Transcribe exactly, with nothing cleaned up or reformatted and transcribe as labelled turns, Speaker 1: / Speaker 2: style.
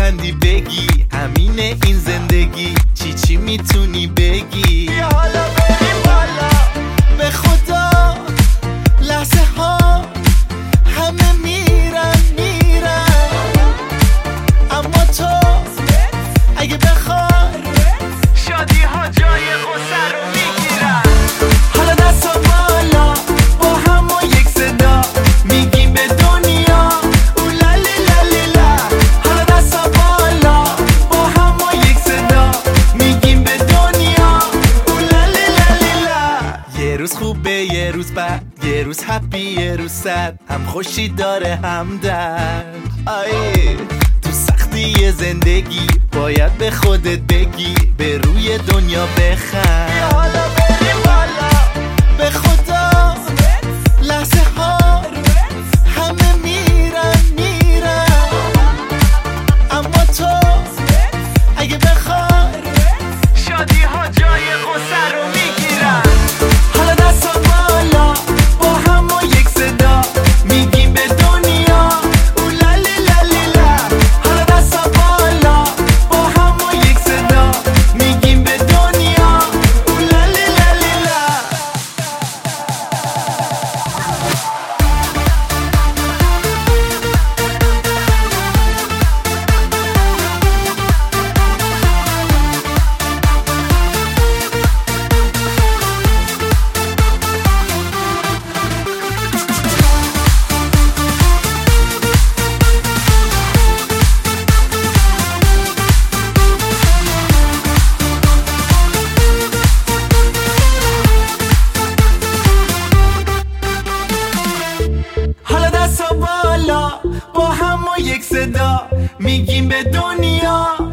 Speaker 1: علاقمندی بگی، همینه این زندگی، چی چی میتونی بگی؟ بیا حالا بریم بالا. به خدا لحظه ها همه میرن میرن، اما تو اگه بخوای شادی ها جای غصه رو میگیرن. حالا دستا بالا با هم و یک صدا میگیم به دنیا اولا لیلا لیلا. حالا دستا بالا با هم و یک صدا میگیم به دنیا اولا لیلا لیلا. یه روز خوبه یه روز بد، یه روز هپی یه روز سد، هم خوشی داره هم درد. آیه تو سختی زندگی باید به خودت بگی، به روی دنیا بخند. بیا حالا بریم بالا. به خدا لحظه ها همه میرن میرن، اما تو اگه بخوای شادی ها جای غصه رو میگیرن. حالا دستا بالا با هم و یک صدا میگیم به دنیا اولا لیلا لیلا. حالا دستا بالا با هم و یک صدا میگیم به دنیا اولا لیلا لیلا. حالا دستا بالا با هم و یک صدا میگیم به دنیا